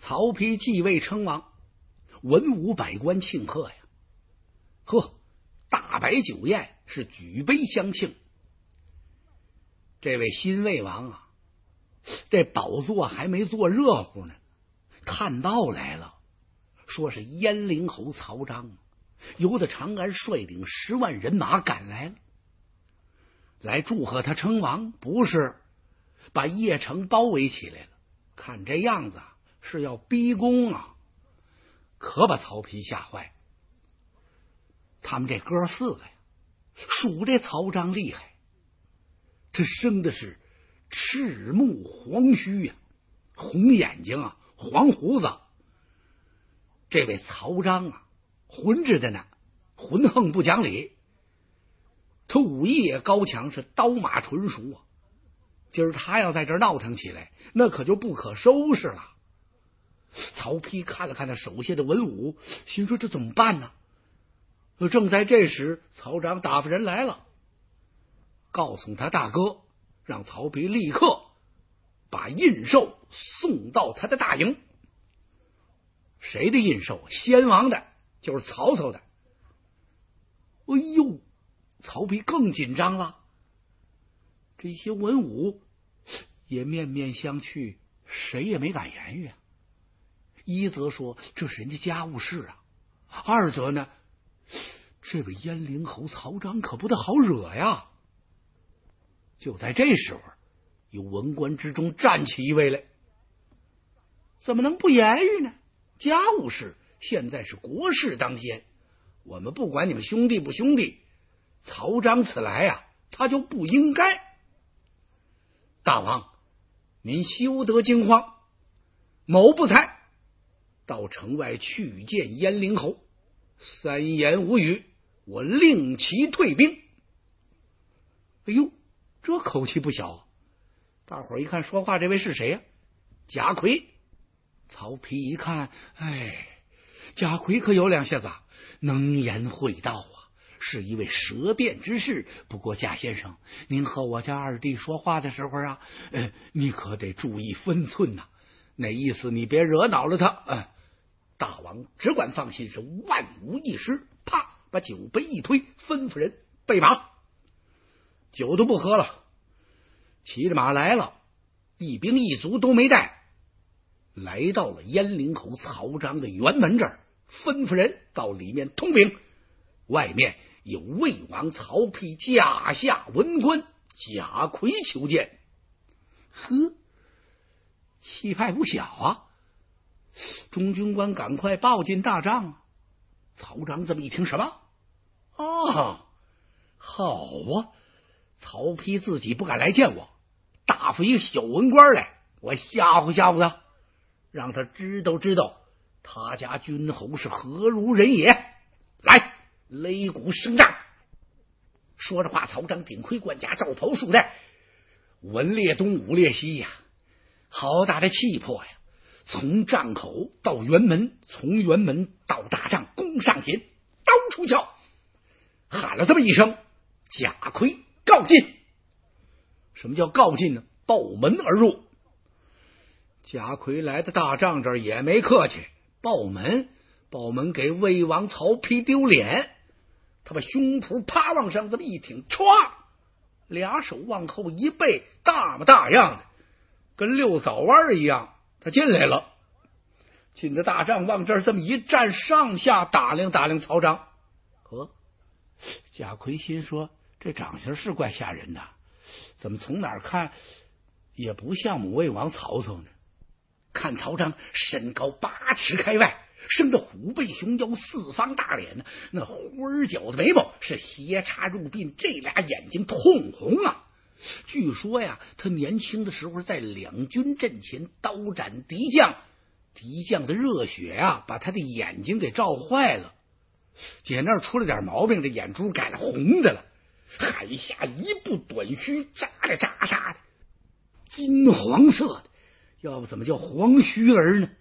曹丕继位称王，文武百官庆贺呀！呵，大摆酒宴，是举杯相庆。这位新魏王啊，这宝座还没坐热乎呢，探报来了，说是燕陵侯曹彰由得长安率领10万人马赶来了，来祝贺他称王，不是把邺城包围起来了，看这样子是要逼宫啊，可把曹丕吓坏。他们这哥4个呀，数这曹彰厉害，他生的是赤目黄须呀，红眼睛啊，黄胡子。这位曹彰啊，混着的呢，浑横不讲理。他武艺也高强，是刀马纯熟啊。今儿他要在这儿闹腾起来，那可就不可收拾了。曹丕看了看他手下的文武，心说这怎么办呢？正在这时，曹彰打发人来了，告诉他大哥，让曹丕立刻把印绶送到他的大营。谁的印绶？先王的，就是曹操的。哎呦，曹丕更紧张了。这些文武也面面相觑，谁也没敢言语啊。一则说这是人家家务事啊，二则呢，这位燕陵侯曹彰可不得好惹呀。就在这时候，有文官之中站起一位来，怎么能不言语呢？家务事现在是国事当先，我们不管你们兄弟不兄弟，曹彰此来啊，他就不应该。大王，您休得惊慌，某不才到城外去见燕陵侯，3言无语，我令其退兵。哎呦，这口气不小啊！大伙儿一看，说话这位是谁呀？贾逵。曹丕一看，哎，贾逵可有两下子能言会道啊，是一位舌辩之士。不过贾先生，您和我家二弟说话的时候啊，你可得注意分寸呐。那意思你别惹恼了他。大王只管放心，是万无一失。啪，把酒杯一推，吩咐人备马，酒都不喝了，骑着马来了，一兵一卒都没带，来到了燕陵侯曹彰的辕门这儿，吩咐人到里面通禀，外面有魏王曹丕驾下文官贾逵求见。呵，气派不小啊！中军官赶快报进大帐啊！曹彰这么一听，什么？啊，好啊！曹丕自己不敢来见我，答复一个小文官来，我吓唬吓唬他，让他知道知道他家君侯是何如人也。来，擂鼓声战。说着话，曹彰顶盔贯甲，罩袍束带，文列东武列西呀，好大的气魄呀！从帐口到辕门，从辕门到大帐，弓上前，刀出鞘，喊了这么一声，贾逵告进。什么叫告进呢？抱门而入。贾逵来到大帐这儿也没客气，抱门给魏王曹丕丢脸。他把胸脯啪往上这么一挺，歘，俩手往后一背，大模大样的，跟溜枣弯一样。他进来了，进的大帐往这儿这么一站，上下打量打量曹彰。贾逵心说，这长相是怪吓人的，怎么从哪儿看也不像母魏王曹操呢？看曹彰身高8尺开外，生得虎背熊腰，四方大脸呢，那花角的眉毛是斜插入鬓，这俩眼睛通红啊！据说呀，他年轻的时候在两军阵前刀斩敌将，敌将的热血啊，把他的眼睛给照坏了，姐那儿出了点毛病，这眼珠改了红的了。海下一部短须，扎着扎煞的，金黄色的，要不怎么叫黄须儿呢？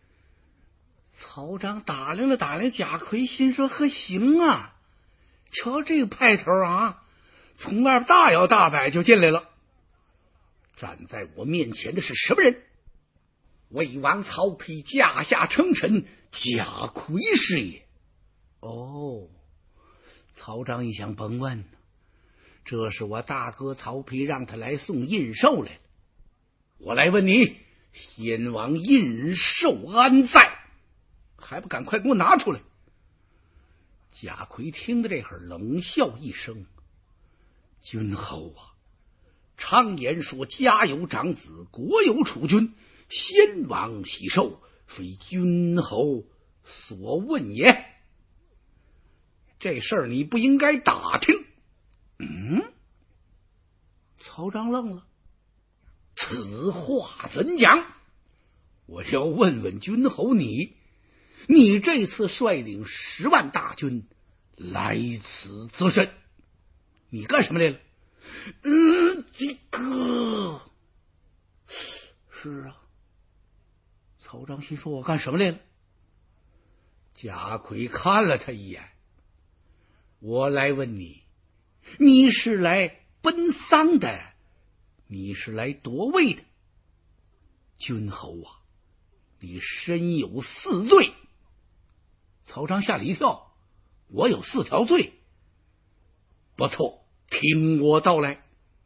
曹彰打量了打量贾逵，心说呵，行啊，瞧这个派头啊，从外边大摇大摆就进来了。站在我面前的是什么人？ 魏王曹丕驾下称臣，贾逵是也。哦，曹彰一想，甭问，这是我大哥曹丕让他来送印绶来了。我来问你，先王印绶安在？还不赶快给我拿出来！贾逵听得这会儿，冷笑一声：“君侯啊，常言说家有长子，国有储君，先王喜寿，非君侯所问也。这事儿你不应该打听。”曹彰愣了，此话怎讲？我要问问君侯你这次率领10万大军来此自甚，你干什么来了？这个是啊。曹彰心说：“我干什么来了？”贾逵看了他一眼：“我来问你，你是来奔丧的，你是来夺位的？君侯啊，你身有4罪。”曹彰吓了一跳：“我有4条罪？不错，听我道来。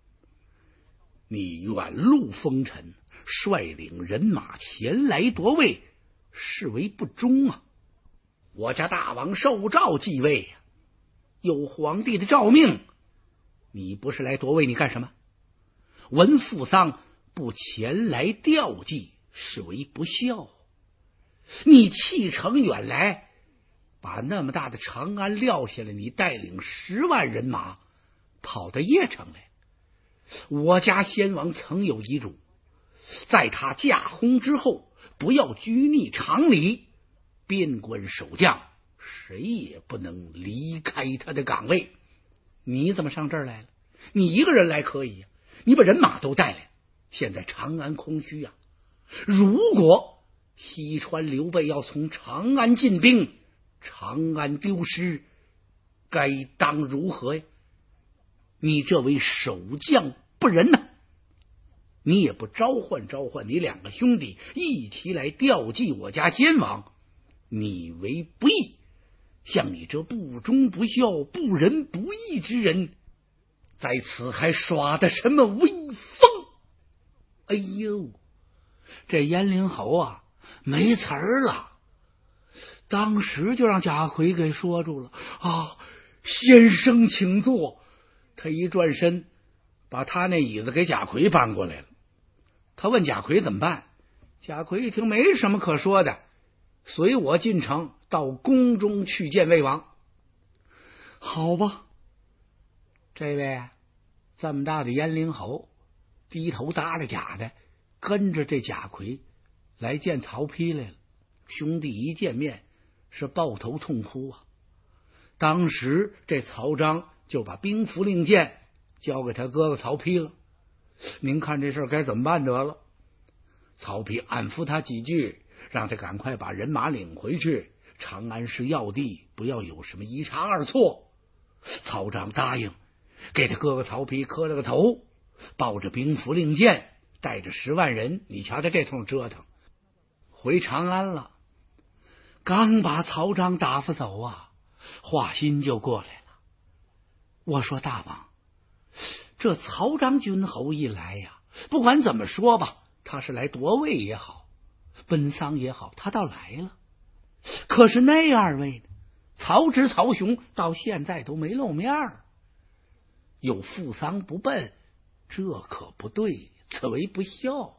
你远路风尘，率领人马前来夺位，是为不忠啊！我家大王受诏继位呀，有皇帝的诏命，你不是来夺位，你干什么？闻父丧不前来吊祭，是为不孝。你弃城远来，把那么大的长安撂下来，你带领10万人马跑到邺城来。我家先王曾有遗嘱，在他驾薨之后，不要拘泥常理，边关守将谁也不能离开他的岗位。你怎么上这儿来了？你一个人来可以呀，你把人马都带来，现在长安空虚啊。如果西川刘备要从长安进兵，长安丢失，该当如何呀？你这位守将不仁呐！你也不召唤你2个兄弟一起来吊祭我家先王，你为不义。像你这不忠不孝、不仁不义之人，在此还耍的什么威风？哎呦，这燕陵侯啊，没词儿了，当时就让贾逵给说住了。啊，先生请坐。他一转身，把他那椅子给贾逵搬过来了。他问贾逵怎么办？贾逵一听没什么可说的，随我进城，到宫中去见魏王。好吧，这位这么大的燕陵侯低头耷拉甲的，跟着这贾逵来见曹丕来了。兄弟一见面是抱头痛哭啊！当时这曹彰就把兵符令箭交给他哥哥曹丕了。您看这事该怎么办得了？曹丕安抚他几句，让他赶快把人马领回去，长安是要地，不要有什么一差二错。曹彰答应，给他哥哥曹丕磕了个头，抱着兵符令箭，带着10万人，你瞧他这通折腾，回长安了。刚把曹彰打发走啊，华歆就过来了。我说大王，这曹彰君侯一来呀，不管怎么说吧，他是来夺位也好，奔丧也好，他倒来了。可是那2位呢？曹植、曹雄到现在都没露面儿，有负丧不奔，这可不对，此为不孝。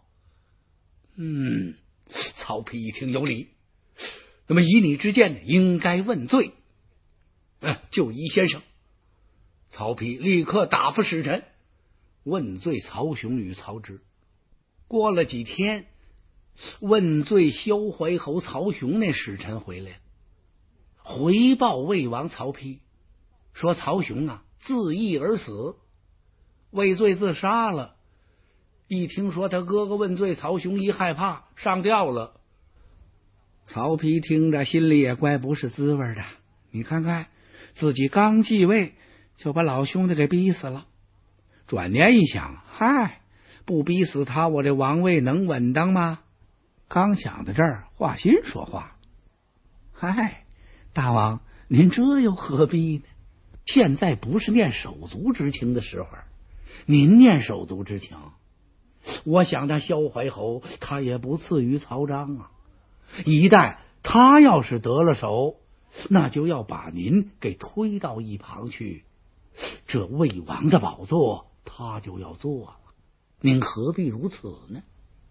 曹丕一听有理，那么以你之见呢，应该问罪。就依先生。曹丕立刻打发使臣问罪曹雄与曹植。过了几天，问罪萧怀侯曹雄那使臣回来了，回报魏王曹丕，说曹雄啊自缢而死，畏罪自杀了。一听说他哥哥问罪，曹雄一害怕上吊了。曹丕听着心里也怪不是滋味的，你看看自己刚继位就把老兄弟给逼死了。转念一想，嗨，不逼死他，我这王位能稳当吗？ 刚想到这儿，华歆说话：“嗨，大王，您这又何必呢？现在不是念手足之情的时候，您念手足之情，我想他萧怀侯他也不次于曹彰啊。一旦他要是得了手，那就要把您给推到一旁去，这魏王的宝座他就要做了，您何必如此呢？”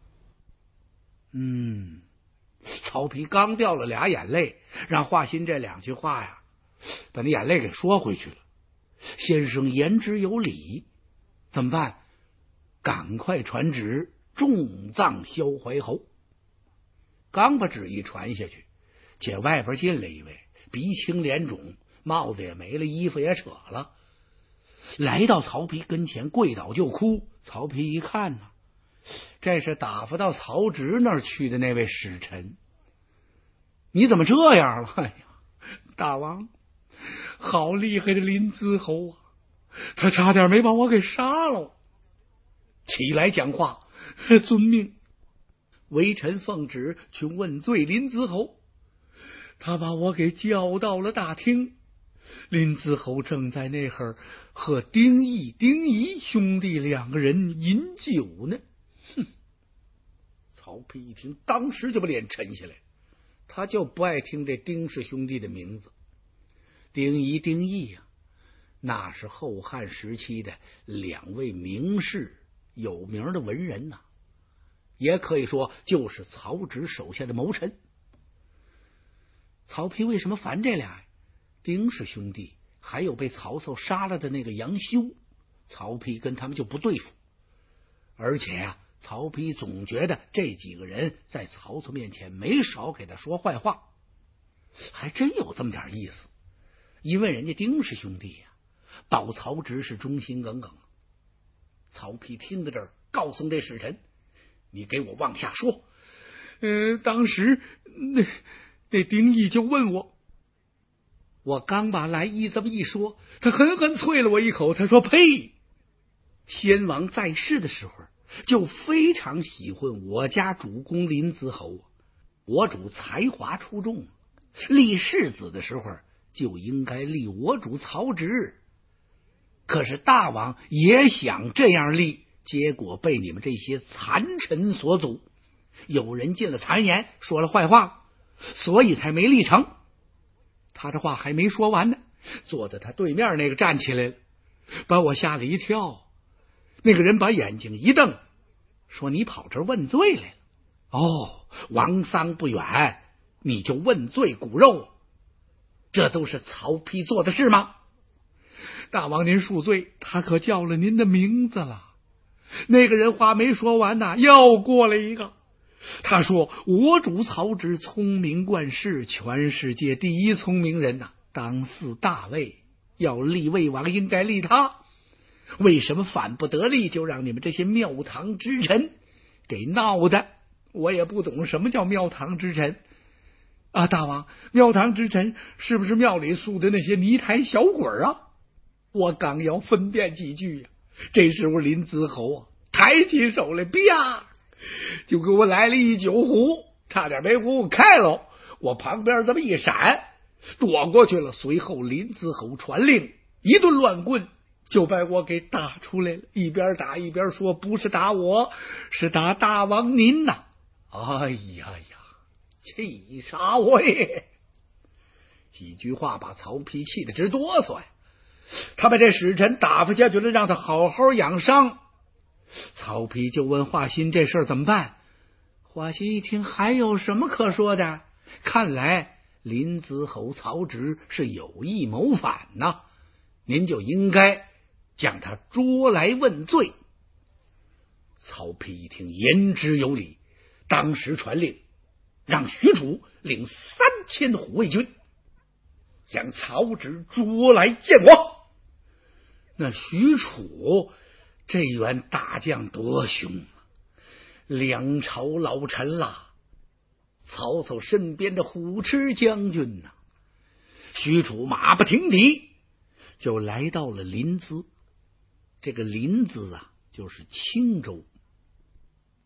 曹丕刚掉了俩眼泪，让华歆这2句话呀，把那眼泪给说回去了。先生言之有理，怎么办？赶快传旨，重葬萧怀侯。刚把旨意传下去，见外边进来一位，鼻青脸肿，帽子也没了，衣服也扯了，来到曹丕跟前，跪倒就哭。曹丕一看呢，这是打发到曹植那儿去的那位使臣。你怎么这样了？哎呀，大王，好厉害的临淄侯啊，他差点没把我给杀了。起来讲话，遵命。微臣奉旨去问罪临淄侯，他把我给叫到了大厅。临淄侯正在那会儿和丁义、丁仪兄弟2个人饮酒呢。曹丕一听，当时就把脸沉下来，他就不爱听这丁氏兄弟的名字。丁仪、丁义呀，那是后汉时期的2位名士，有名的文人呐，也可以说就是曹植手下的谋臣。曹丕为什么烦这俩？丁氏兄弟还有被曹操杀了的那个杨修，曹丕跟他们就不对付。而且呀，曹丕总觉得这几个人在曹操面前没少给他说坏话，还真有这么点意思。因为人家丁氏兄弟呀，保曹植是忠心耿耿。曹丕听到这儿，告诉这使臣：“你给我往下说。当时那丁义就问我，我刚把来意这么一说，他狠狠啐了我一口。他说：‘呸！先王在世的时候就非常喜欢我家主公临淄侯，我主才华出众，立世子的时候就应该立我主曹植。可是大王也想这样立，结果被你们这些残臣所阻，有人进了谗言，说了坏话，所以才没立成。’他这话还没说完呢，坐在他对面那个站起来了，把我吓了一跳。那个人把眼睛一瞪，说：‘你跑这儿问罪来了？哦，王丧不远，你就问罪骨肉，这都是曹丕做的事吗？’大王您恕罪，他可叫了您的名字了。”那个人话没说完呐，又过来一个，他说：“我主曹植聪明冠世，全世界第一聪明人呐，当嗣大位，要立魏王应该立他，为什么反不得力，就让你们这些庙堂之臣给闹的？我也不懂什么叫庙堂之臣啊，大王，庙堂之臣是不是庙里宿的那些泥台小鬼啊？”我刚要分辨几句呀，这时候临淄侯啊抬起手来，啪就给我来了一酒壶，差点没给我开了。我旁边这么一闪，躲过去了。随后临淄侯传令，一顿乱棍就把我给打出来了，一边打一边说：“不是打我，是打大王您呐！”哎呀呀，气杀我耶！几句话把曹丕气得直哆嗦呀。他把这使臣打发下去了，让他好好养伤。曹丕就问华歆这事怎么办。华歆一听，还有什么可说的？看来临淄侯曹植是有意谋反呐，您就应该将他捉来问罪。曹丕一听，言之有理，当时传令，让许褚领3000护卫军，将曹植捉来见我。那许褚这员大将多凶啊，两朝老臣啦，曹操身边的虎痴将军呐。许褚马不停蹄就来到了临淄。这个临淄啊，就是青州。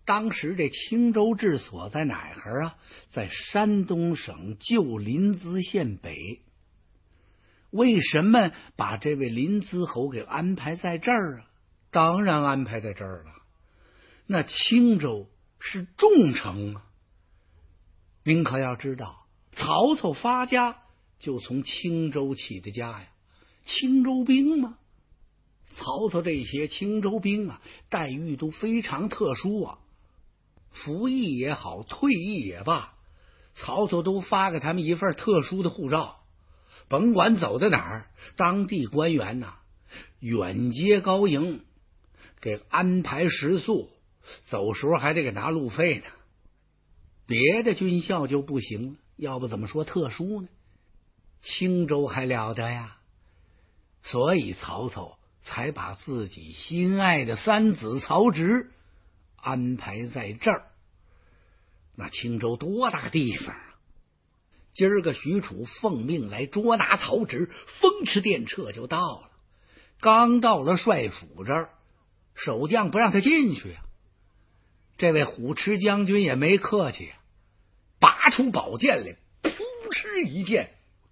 当时这青州治所在哪儿啊？在山东省旧临淄县北。为什么把这位临淄侯给安排在这儿啊？当然安排在这儿了。那青州是重城啊，您可要知道，曹操发家就从青州起的家呀。青州兵嘛，曹操这些青州兵啊，待遇都非常特殊啊。服役也好，退役也罢，曹操都发给他们一份特殊的护照。甭管走到哪儿，当地官员呐，远接高迎，给安排食宿，走时候还得给拿路费呢。别的军校就不行了，要不怎么说特殊呢？青州还了得呀！所以曹操才把自己心爱的三子曹植安排在这儿。那青州多大地方啊！今儿个许褚奉命来捉拿曹植，风驰电掣就到了。刚到了帅府这儿，守将不让他进去啊。这位虎痴将军也没客气啊，拔出宝剑来，扑哧一剑，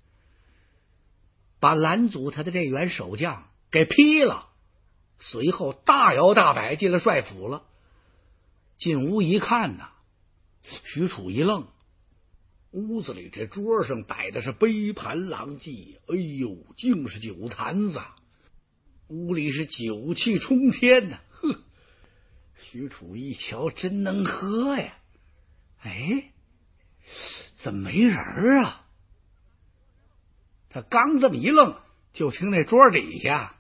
把拦阻他的这员守将给劈了。随后大摇大摆进了帅府了。进屋一看呐，许褚一愣，屋子里这桌上摆的是杯盘狼藉，哎呦，竟是酒坛子，屋里是酒气冲天呐。呵，许褚一瞧，真能喝呀！哎，怎么没人啊？他刚这么一愣，就听那桌底下，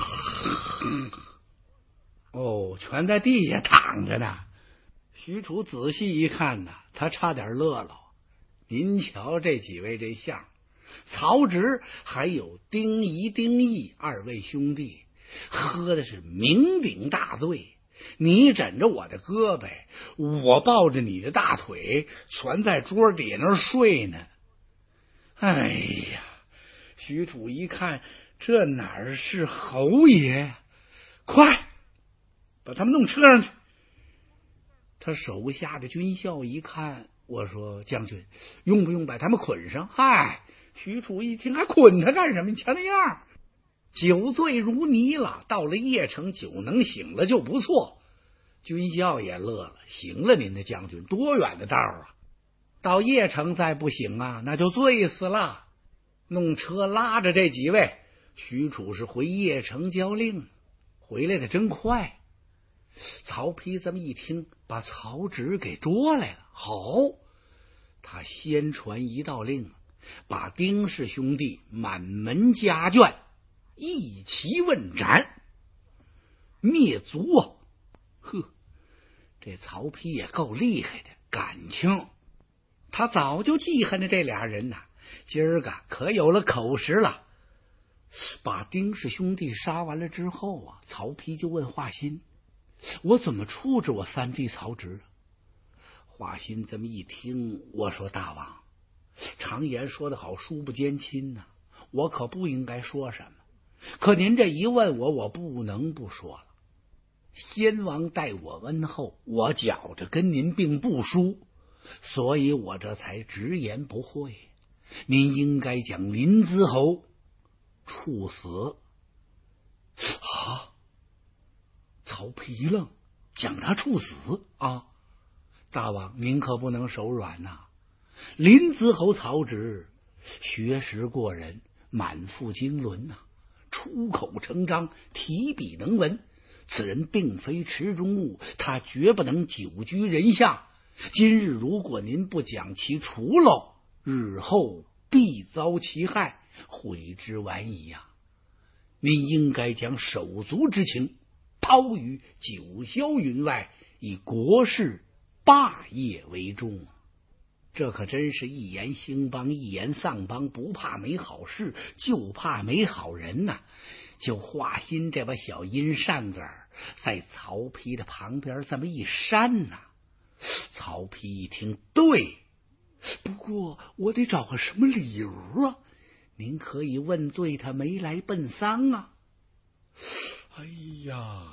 哦，全在地下躺着呢。许褚仔细一看呐，他差点乐了。您瞧这几位这相，曹植还有丁仪、丁义二位兄弟，喝的是酩酊大醉。你枕着我的胳膊，我抱着你的大腿，全在桌底下那儿睡呢。哎呀，许褚一看，这哪是侯爷？快把他们弄车上去！他手下的军校一看，我说将军，用不用把他们捆上？嗨，许褚一听，还捆他干什么？你瞧那样，酒醉如泥了。到了邺城，酒能醒了就不错。军校也乐了，行了，您的将军，多远的道啊！到邺城再不行啊，那就醉死了。弄车拉着这几位，许褚是回邺城交令，回来的真快。曹丕这么一听，把曹植给捉来了。好，他先传一道令，把丁氏兄弟满门家眷一齐问斩，灭族啊！呵，这曹丕也够厉害的，感情他早就记恨着这俩人呐，今儿个可有了口实了。把丁氏兄弟杀完了之后啊，曹丕就问华歆，我怎么处置我三弟曹植？华歆这么一听，我说大王，常言说得好，疏不兼亲呐，我可不应该说什么。可您这一问我，我不能不说了。先王待我恩厚，我觉着跟您并不疏，所以我这才直言不讳。您应该将临淄侯处死。啊！曹丕一愣，将他处死啊！大王，您可不能手软呐！临淄侯曹植学识过人，满腹经纶呐，出口成章，提笔能文。此人并非池中物，他绝不能久居人下。今日如果您不将其除喽，日后必遭其害，悔之晚矣呀！您应该将手足之情抛于九霄云外，以国事霸业为重。这可真是一言兴邦，一言丧邦，不怕没好事，就怕没好人呐！就华歆这把小阴扇子在曹丕的旁边这么一扇呐。曹丕一听，对，不过我得找个什么理由啊？您可以问罪他没来奔丧啊。哎呀，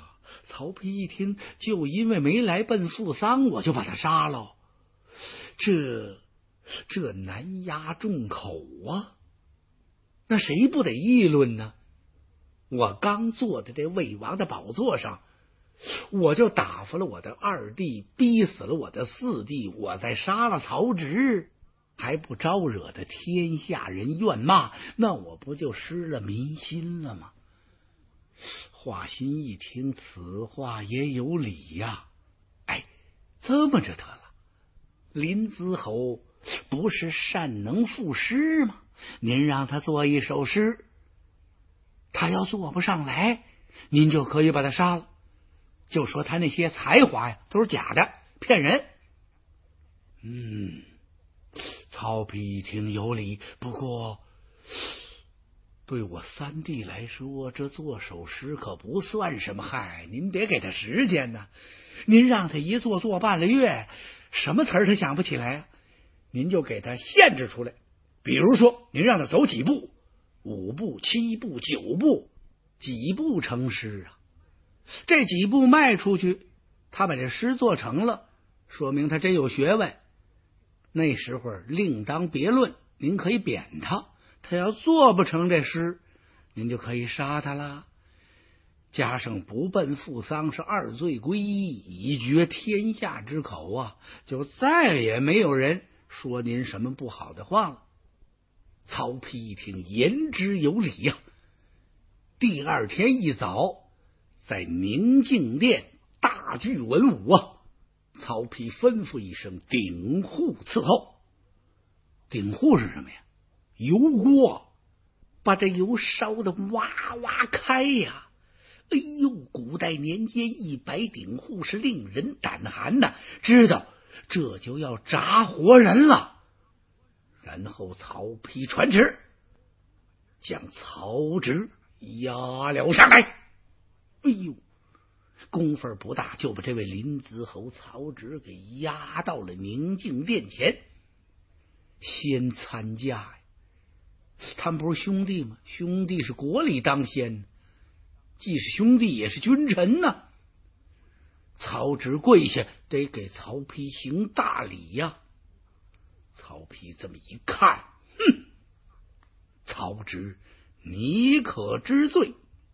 曹丕一听，就因为没来奔父丧，我就把他杀了，这难压众口啊！那谁不得议论呢？我刚坐在这魏王的宝座上，我就打发了我的二弟，逼死了我的四弟，我再杀了曹植，还不招惹得天下人怨骂，那我不就失了民心了吗？华歆一听，此话也有理呀。这么着得了，临淄侯不是善能赋诗吗？您让他做一首诗，他要做不上来，您就可以把他杀了，就说他那些才华呀都是假的，骗人。曹丕一听有理，不过对我三弟来说，这做首诗可不算什么害，您别给他时间呢。您让他一做半个月，什么词儿他想不起来啊？您就给他限制出来，比如说您让他走几步，5步、7步、9步，几步成诗啊？这几步迈出去，他把这诗做成了，说明他真有学问。那时候另当别论，您可以贬他。他要做不成这诗，您就可以杀他啦。加上不奔父丧是2罪归一，以绝天下之口啊，就再也没有人说您什么不好的话了。曹丕一听，言之有理呀。第二天一早，在宁静殿大聚文武啊，曹丕吩咐一声，鼎户伺候。鼎户是什么呀？油锅，把这油烧得哇哇开呀！哎呦，古代年间100鼎户是令人胆寒的，知道这就要炸活人了。然后曹丕传旨，将曹植押了上来。哎呦，功夫不大，就把这位临淄侯曹植给押到了宁静殿前。先参加呀，他们不是兄弟吗？兄弟是国里当先，既是兄弟也是君臣呢。曹植跪下，得给曹丕行大礼呀。曹丕这么一看，曹植，你可知罪？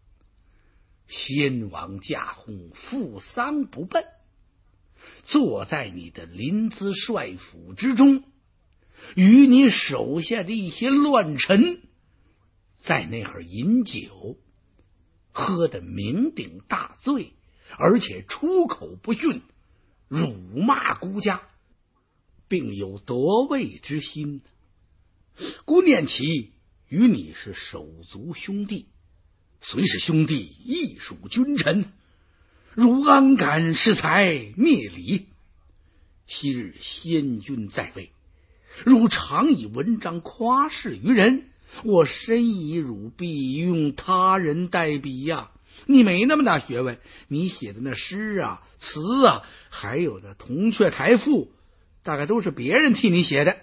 先王驾崩，父丧不奔，坐在你的临淄帅府之中，与你手下的一些乱臣在那会儿饮酒，喝得酩酊大醉，而且出口不逊，辱骂孤家，并有夺位之心。孤念其与你是手足兄弟，虽是兄弟，亦属君臣，汝安敢恃才灭礼？昔日先君在位，汝常以文章夸示于人，我深以汝必用他人代笔呀。你没那么大学问，你写的那诗啊、词啊，还有的铜雀台赋，大概都是别人替你写的。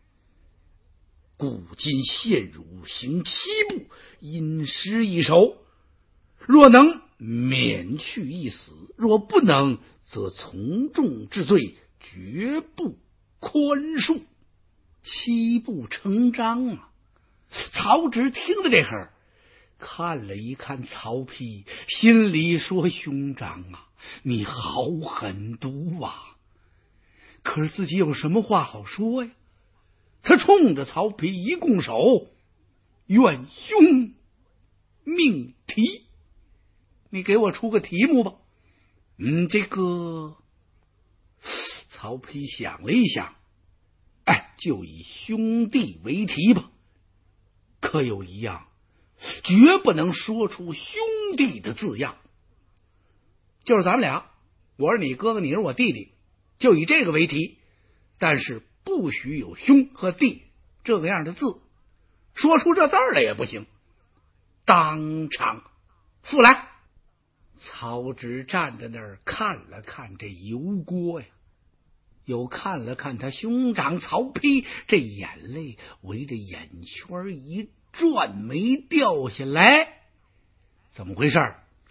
古今献汝行7步，吟诗一首，若能免去一死，若不能，则从重治罪，绝不宽恕。7步成章啊！曹植听了这会儿，看了一看曹丕，心里说：兄长啊，你好狠毒啊！可是自己有什么话好说呀？他冲着曹丕一拱手，愿兄命题，你给我出个题目吧。这个曹丕想了一想，就以兄弟为题吧。可有一样，绝不能说出兄弟的字样，就是咱们俩，我是你哥哥，你是我弟弟，就以这个为题，但是不许有兄和弟这个样的字，说出这字来也不行。当场复来。曹植站在那儿看了看这油锅呀，又看了看他兄长曹丕，这眼泪围着眼圈一转，没掉下来。怎么回事？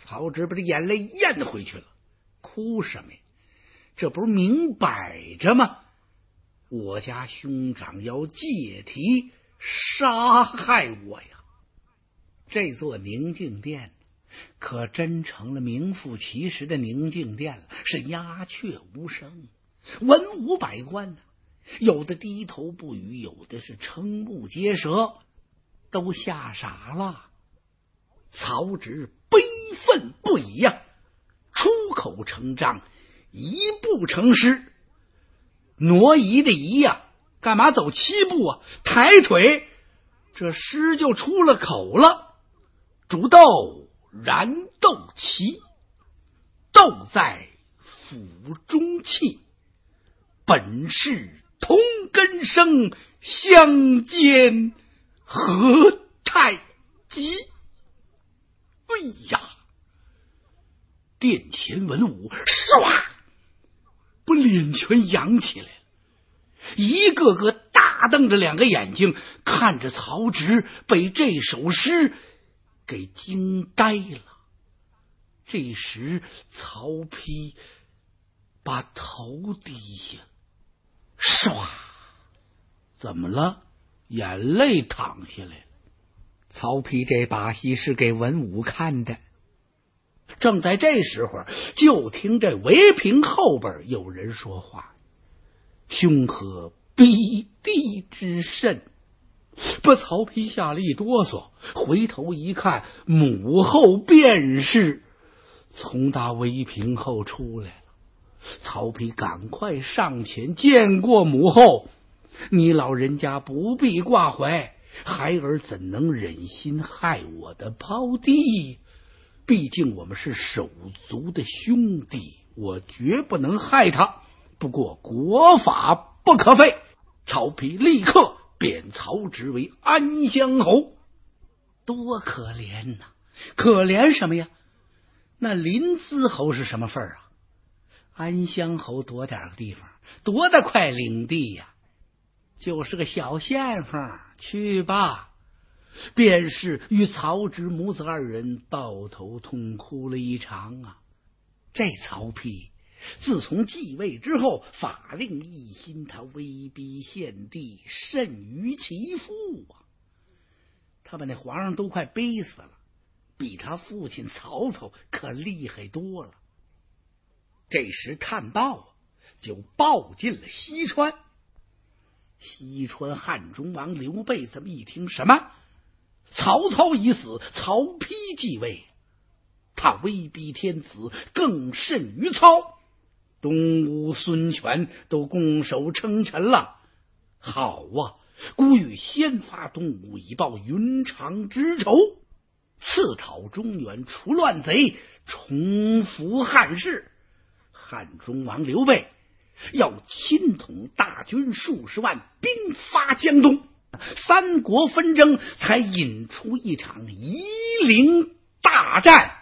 曹植把这眼泪咽回去了，哭什么呀？这不是明摆着吗？我家兄长要借题杀害我呀！这座宁静殿可真成了名副其实的宁静殿了，是鸦雀无声，文武百官呢，有的低头不语，有的是瞠目结舌，都吓傻了。曹植悲愤不已呀，出口成章，一步成诗。挪移的移呀，干嘛走7步啊？抬腿，这诗就出了口了。煮豆燃豆萁，豆在釜中泣。本是同根生，相煎何太急。哎呀，殿前文武唰，不脸全扬起来了，一个个大瞪着2个眼睛看着曹植，被这首诗给惊呆了。这时曹丕把头低下，唰，怎么了？眼泪淌下来了。曹丕这把戏是给文武看的。正在这时候，就听这围屏后边有人说话：“兄何逼弟之甚？”把曹丕吓了一哆嗦，回头一看，母后便是从大围屏后出来了。曹丕赶快上前见过母后：“你老人家不必挂怀，孩儿怎能忍心害我的胞弟？毕竟我们是手足的兄弟，我绝不能害他。不过国法不可废。”曹丕立刻贬曹植为安乡侯。多可怜呐！可怜什么呀？那临淄侯是什么份儿啊？安乡侯多点个地方，多大块领地呀？就是个小县坊，去吧。便是与曹植母子2人抱头痛哭了一场啊！这曹丕自从继位之后，法令一新，他威逼献帝，甚于其父啊！他把那皇上都快逼死了，比他父亲曹操可厉害多了。这时探报就报进了西川。西川汉中王刘备这么一听，什么？曹操已死，曹丕继位，他威逼天子，更甚于操。东吴、孙权都拱手称臣了。好啊，孤欲先发东吴，以报云长之仇，刺讨中原，除乱贼，重复汉室。汉中王刘备要亲统大军数十万，兵发江东。三国纷争才引出一场夷陵大战。